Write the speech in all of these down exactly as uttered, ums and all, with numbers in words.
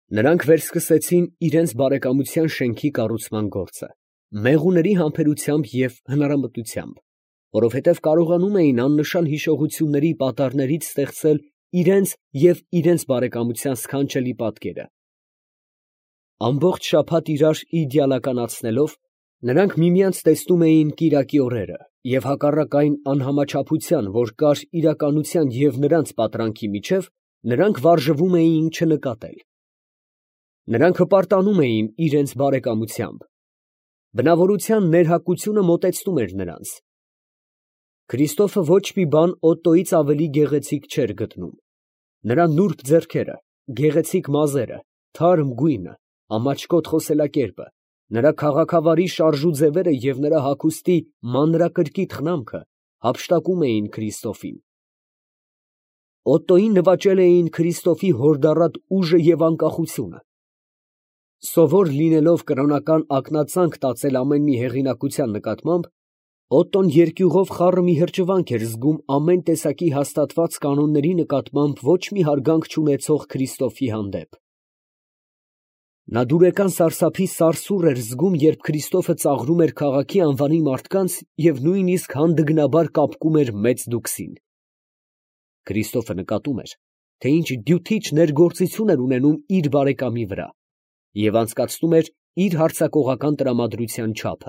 Նրանք վերսկսեցին իրենց բարեկամության շենքի կառուցման գործը, մեղուների համբերությամբ և հնարամտությամբ, որովհետև կարողանում էին աննշան հիշողությունների պատառներից ստեղծել իրենց և իրենց բարեկամության սքանչելի պատկերը։ Ամբողջ շաբաթ իրար իդեալականացնելով, նրանք միմյանց տեսնում էին կիրակի օրերը և հակառակ այն անհամաչափության, որ կար իրականության և նրանց պատրանքի միջև, նրանք վարժվում էին չնկատել։ Նրանք հպարտանում էին իրենց բարեկամությամբ։ Բնավորության ներհակությունը մոտեցնում էր նրանց։ Քրիստոֆը ոչ մի բան Օտտոյից ավելի գեղեցիկ չէր գտնում։ Նրա նուրբ ձեռքերը, գեղեցիկ մազերը, թարմ գույնը, ամաչկոտ խոսելակերպը, նրա քաղաքավարի շարժու ձևերը և նրա հագուստի մանրակրկիտ խնամքը հափշտակում էին Քրիստոֆին։ Օտտոյին նվաճել էին Քրիստոֆի հորդառատ ուժը և անկախությունը։ Սովոր լինելով կրոնական ակնածանք տածել ամեն մի հեղինակության նկատմամբ, Օտտոն երկյուղով խառը մի հրճվանք էր զգում ամեն տեսակի հաստատված կանոնների նկատմամբ ոչ մի հարգանք չունեցող Քրիստոֆի հանդեպ։ Նա դուրեկան սարսափի սարսուռ էր զգում, երբ Քրիստոֆը ծաղրում էր քաղաքի անվանի մարդկանց և նույնիսկ հանդգնաբար կապկում էր մեծ դուքսին։ Քրիստոֆը նկատում էր, թե ինչ դյութիչ ներգործություն էր ունենում իր բարեկամի վրա և անցկացնում էր իր հարձակողական տրամադրության չափը։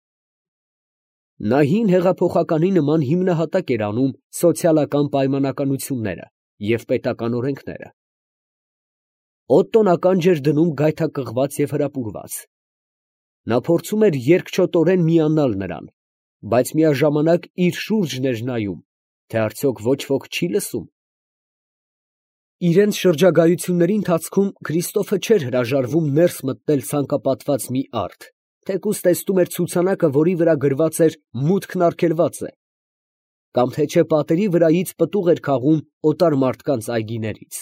Նա հին հեղափոխականի նման հիմնահատակ էր անում սոցիալական պայմանականությունները և պետական օրենքները։ Օտտոն ականջ էր դնում գայթակղված և հրապուրված։ Նա փորձում էր երկչոտորեն միանալ նրան, բայց միաժամանակ իր շուրջն էր նայում, թե արդյոք ոչ ոք չի լսում։ Իրենց շրջագայությունների ընթացքում Քրիստոֆը չէր հրաժարվում ներս մտնել ցանկապատված մի արդ, թեկուզ տեսնում էր ցուցանակը, որի վրա գրված էր «Մուտքն արգելված է», կամ թե չէ պատերի վրայից պտուղ էր քաղում օտար մարդկանց այգիներից։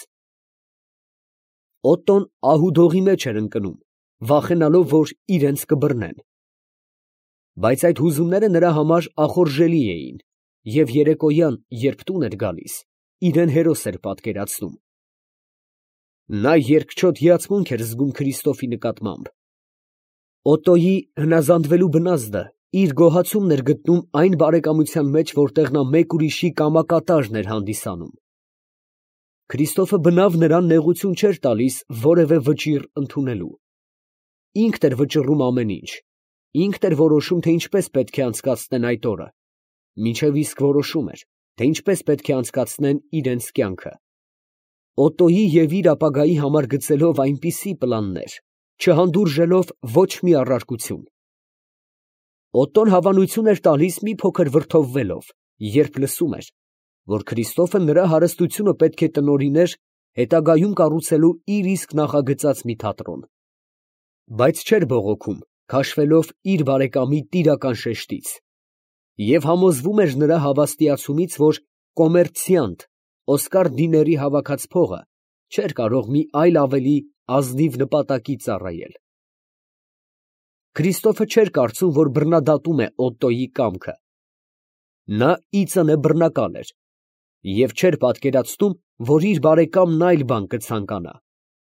Օտտոն ահուդողի մեջ էր ընկնում, վախենալով, որ իրենց կբռնեն։ Բայց այդ հուզումները նրա համար ախորժելի էին, և երեկոյան, երբ տուն էր գալիս, իրան հերոս էր պատկերացնում։ Նա երկչոտ հիացմունք էր զգում Քրիստոֆի նկատմամբ։ Օտտոյի հնազանդվելու բնազդը իր գոհացումն էր գտնում այն բարեկամության մեջ, որտեղ նա մեկ ուրիշի կամակատարն էր հանդիսանում։ Քրիստոֆը բնավ նրան նեղություն չէր տալիս որևէ վճիռ ընդունելու։ Ինքն էր վճռում ամեն ինչ, ինքն էր որոշում, թե ինչպես պետք է անցկացնեն այդ օրը, մինչև իսկ որոշում էր, թե ինչպես պետք է անցկացնեն իրենց կյանքը։ Օտտոյի և իր ապագայի համար գծելով այնպիսի պլաններ, չհանդուրժելով ոչ մի առարկություն։ Օտտոն հավանություն էր տալիս մի փոքր վրդովվելով, երբ լսում էր, որ Քրիստոֆը նրա հարստությունը պետք է տնօրիներ հետագայում կառուցելու իր իսկ նախագծած մի թատրոն։ Բայց չէր բողոքում, քաշվելով իր բարեկամի տիրական շեշտից, և համոզվում էր նրա հավաստիացումից, որ կոմերցիանտ Օսկար դիների հավաքած փողը չէր կարող մի այլ ավելի ազնիվ նպատակի ծառայել։ Քրիստոֆը չէր կարծում, որ բռնադատում է Օտտոյի կամքը։ Նա ի ծնե բռնակալ էր և չէր պատկերացնում, որ իր բարեկամն այլ բան կցանկանա։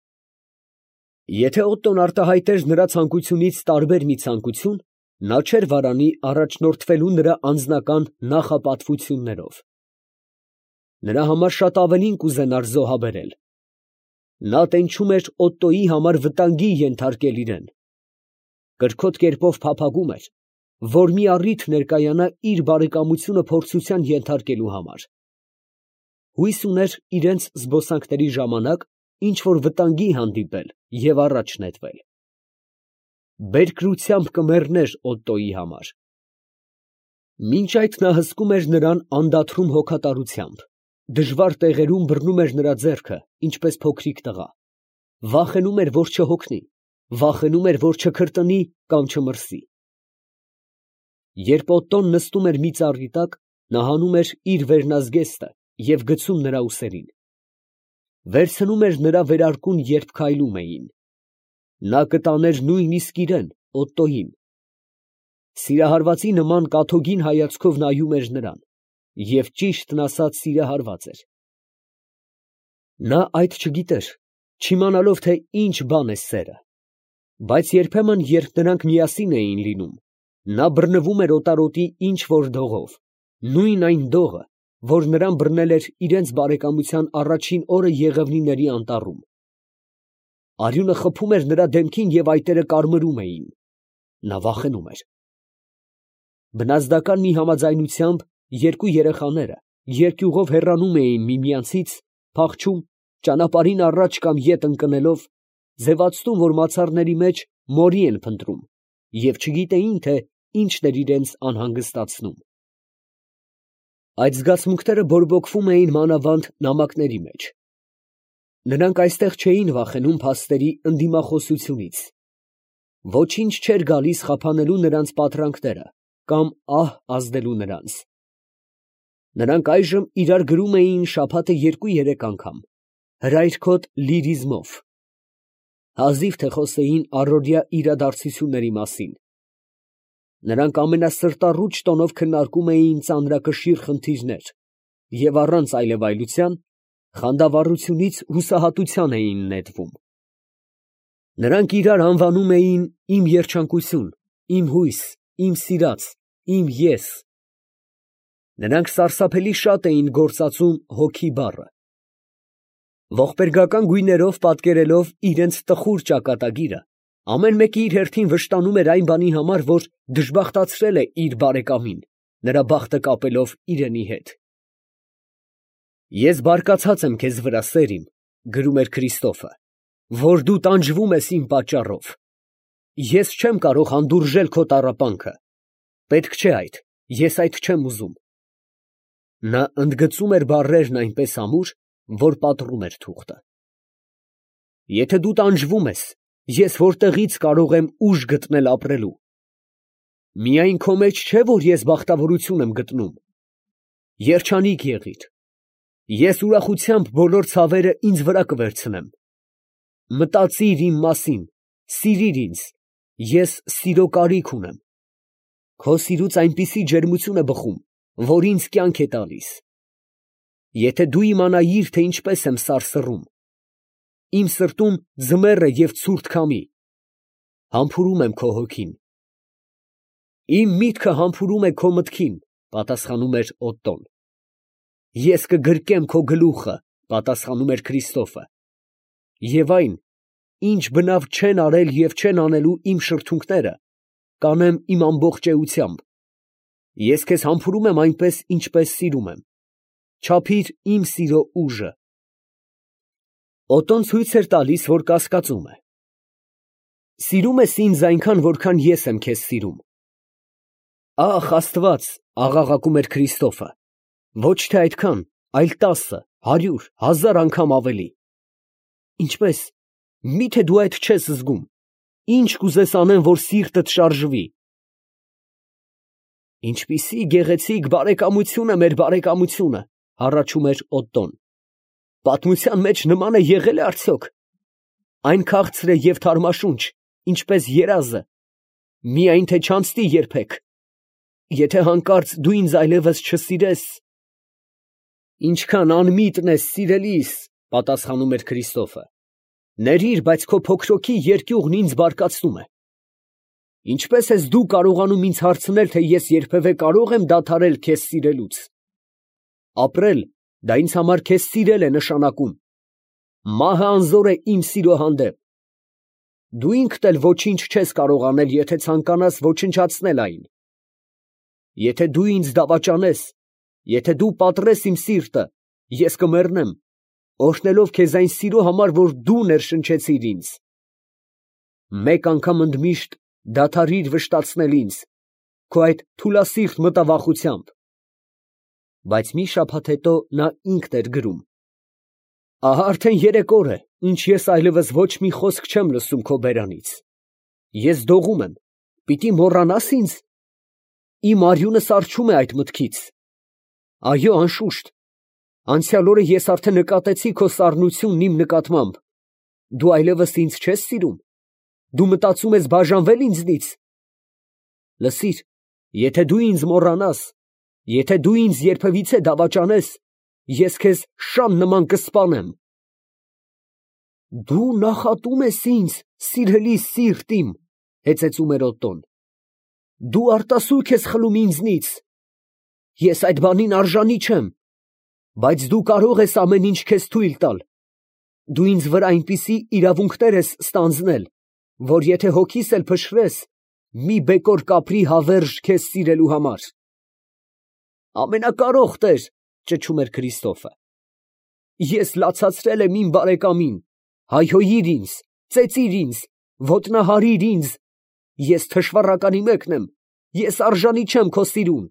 Եթե Օտտոն արտահայտեր նրա ցանկությունից տարբեր մի ցանկություն, նա չէր վարանի առաջնորդվելու նրա անձնական նախապատվություններով։ Նրա համար շատ ավելին կուզենար զոհաբերել։ Նա տենչում էր Օտտոյի համար վտանգի ենթարկել իրան։ Կրքոտ կերպով փափագում էր, որ մի առիթ ներկայանա իր բարեկամությունը փորձության ենթարկելու համար։ Հույս ուներ իրենց զբոսանքների ժամանակ ինչ֊որ վտանգի հանդիպել և առաջ նետվել։ Բերկրությամբ կմեռներ Օտտոյի համար։ Մինչ այդ նա հսկում էր նրան անդադռում հոգատարությամբ, դժվար տեղերում բռնում էր նրա ձեռքը, ինչպես փոքրիկ տղա, վախենում էր, որ չհոգնի, վախենում էր, որ չքրտնի կամ չմրսի։ Երբ Օտտոն նստում էր մի ծառի տակ, նա հանում էր իր վերնազգեստը և գցում նրա ուսերին։ Վերցնում էր նրա վերարկուն, երբ քայլում էին։ Նա կտաներ նույնիսկ իրան, Օտտոյին։ Սիրահարվածի նման կաթոգին հայացքով նայում էր նրան, և ճիշտն ասած սիրահարված էր։ Նա այդ չգիտեր, չիմանալով, թե ինչ բան է սերը։ Բայց երբեմն, երբ նրանք միասին էին լինում, նա բռնվում էր օտարոտի ինչ-որ դողով, նույն այն դողը, որ նրան բռնել էր իրենց բարեկամության առաջին օրը Եղևնիների անտառում։ Արյունը խփում էր նրա դեմքին և այտերը կարմրում էին։ Նա վախենում էր։ Բնազդական մի համաձայնությամբ երկու երեխաները երկյուղով հեռանում էին միմյանցից, փախչում, ճանապարհին առաջ կամ ետ ընկնելով, ձևացնում, որ մացառների մեջ մորի են փնտրում, և չգիտեին, թե ինչն էր իրենց անհանգստացնում։ Այդ զգացմունքները բորբոքվում էին մանավանդ նամակների մեջ։ Նրանք այստեղ չէին վախենում փաստերի ընդդիմախոսությունից։ Ոչինչ չէր գալիս խափանելու նրանց պատրանքները կամ ահ ազդելու նրանց։ Նրանք այժմ իրար գրում էին շաբաթը երկու֊երեք անգամ, հրայրքոտ լիրիզմով, հազիվ թե խոսեին առօրյա իրադարձությունների մասին։ Նրանք ամենասրտառուչ տոնով քննարկում էին ծանրակշիռ խնդիրներ և առանց այլևայլության խանդավառությունից հուսահատության էին նետվում։ Նրանք իրար անվանում էին «իմ երջանկություն», «իմ հույս», «իմ սիրած», «իմ ես»։ Նրանք սարսափելի շատ էին գործածում հոգի բառը։ Ողբերգական գույներով պատկերելով իրենց տխուր ճակատագիրը, ամեն մեկը իր հերթին վշտանում էր այն բանի համար, որ դժբախտացրել է իր բարեկամին, նրա բախտը կապելով իրենի հետ։ «Ես բարկացած եմ քեզ վրա, սեր իմ, ֊ գրում էր Քրիստոֆը, ֊ որ դու տանջվում ես իմ պատճառով։ Ես չեմ կարող հանդուրժել քո տառապանքը. պետք չէ այդ, ես այդ չեմ ուզում»։ Նա ընդգծում էր բառերն այնպես ամուր, որ պատռում էր թուղթը։ «Եթե դու տանջվում ես, ես որտեղից կարող եմ ուժ գտնել ապրելու։ Միայն քո մեջ չէ, որ ես բախտավորություն եմ գտնում։ Երջանիկ եղիր։ Ես ուրախությամբ բոլոր ցավերը ինձ վրա կվերցնեմ։ Մտածիր իմ մասին, սիրիր ինձ, ես սիրո կարիք ունեմ։ Քո սիրուց այնպիսի ջերմություն է բխում, որ ինձ կյանք է տալիս։ Եթե դու իմանայիր, թե ինչպես եմ սարսռում։ Իմ սրտում ձմեռ է և ցուրտ քամի, համբուրում եմ քո հոգին։ Իմ միտքը համբուրում է քո մտքին, ֊ պատասխանում էր Օտտոն։ Ես կգրկեմ քո գլուխը, ֊ պատասխանում էր Քրիստոֆը, և այն, ինչ բնավ չեն արել և չեն անելու իմ շրթունքները, կանեմ իմ ամբողջ էությամբ։ Ես քեզ համբուրում եմ այնպես, ինչպես սիրում եմ։ Չափիր իմ սիրո ուժը։ Օտոն ցույց էր տալիս, որ կասկածում է։ Սիրում ես ինձ այնքան, որքան ես եմ քեզ սիրում։ Ախ, Աստված, ֊ աղաղակում էր Քրիստոֆը, ոչ թե այդքան, այլ տասը, հարյուր, հազար անգամ ավելի։ Ինչպե՞ս, մի՞թե դու այդ չես զգում։ Ի՞նչ կուզես անեմ, որ սիրտդ շարժվի։ Ինչպիսի գեղեցիկ բարեկամություն է մեր բարեկամությունը, ֊ հառաչում էր Օտտոն։ Պատմության մեջ նմանը եղե՞լ է արդյոք։ Այն քաղցր է և թարմաշունչ, ինչպես երազը, միայն թե չանցնի երբեք։ Եթե հանկարծ դու ինձ այլևս չսիրես… Ինչքան անմիտն ես, սիրելիս, ֊ պատասխանում էր Քրիստոֆը։ Ներիր, բայց քո փոքրոքի երկյուղն ինձ բարկացնում է։ Ինչպե՞ս ես դու կարողանում ինձ հարցնել, թե ես երբևէ կարո՞ղ եմ դադարել քեզ սիրելուց։ Ապրել, դա ինձ համար քեզ սիրել է նշանակում։ Մահը անզոր է իմ սիրո հանդեպ։ Դու ինքդ էլ ոչինչ չես կարող անել, եթե ցանկանաս ոչնչացնել այն։ Եթե դու ինձ դավաճանես, եթե դու պատռես իմ սիրտը, ես կմեռնեմ, օրհնելով քեզ այն սիրո համար, որ դու ներշնչեցիր ինձ։ Մեկ անգամ ընդմիշտ դադարիր վշտացնել ինձ քո այդ թուլասիրտ մտավախությամբ։ Բայց մի շաբաթ հետո նա ինքն էր գրում. Ահա արդեն երեք օր է, ինչ ես այլևս ոչ մի խոսք չեմ լսում քո բերանից։ Ես դողում եմ, պիտի մոռանա՞ս ինձ։ Իմ արյունը սառչում է այդ մտքից։ Այո, անշուշտ, անցյալ օրը ես արդեն նկատեցի քո սառնությունն իմ նկատմամբ։ Դու այլևս ինձ չես սիրում։ Դու մտածում ես բաժանվել ինձնից։ Լսիր, եթե դու ինձ մոռանաս, եթե դու ինձ երբևիցե դավաճանես, ես քեզ շան նման կսպանեմ։ Դու նախատում ես ինձ, սիրելի սիրտ իմ, հեծեծում էր Օթոն։ Դու արտասուք ես խլում ինձնից։ Ես այդ բանին արժանի չեմ, բայց դու կարող ես ամեն ինչ քեզ թույլ տալ։ Դու ինձ վրա այնպիսի իրավունքներ ես ստանձնել, որ եթե հոգիս էլ փշրես, մի բեկոր կապրի հավերժ քեզ սիրելու համար։ Ամենակարող Տեր, ճչում էր Քրիստոֆը, ես լացացրել եմ իմ բարեկամին, հայհոյիր ինձ, ծեծիր ինձ, ոտնահարիր ինձ, ես թշվառականի մեկն եմ, ես արժանի չեմ քո սիրուն։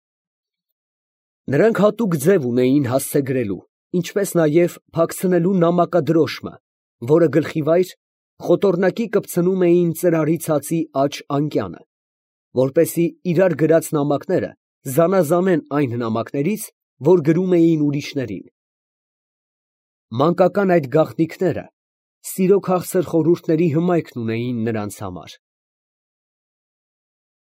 Նրանք հատուկ ձև ունեին հասցեգրելու, ինչպես նաև փակցնելու նամակադրոշմը, որը գլխիվայր խոտոռնակի կպցնում էին ծրարի ցածի աջ անկյանը, որպեսզի իրար գրած նամակները զանազանեն այն նամակներից, որ գրում էին ուրիշներին։ Մանկական այդ գաղտնիքները սիրո քաղցր խորհուրդների հմայքն ունեին նրանց համար։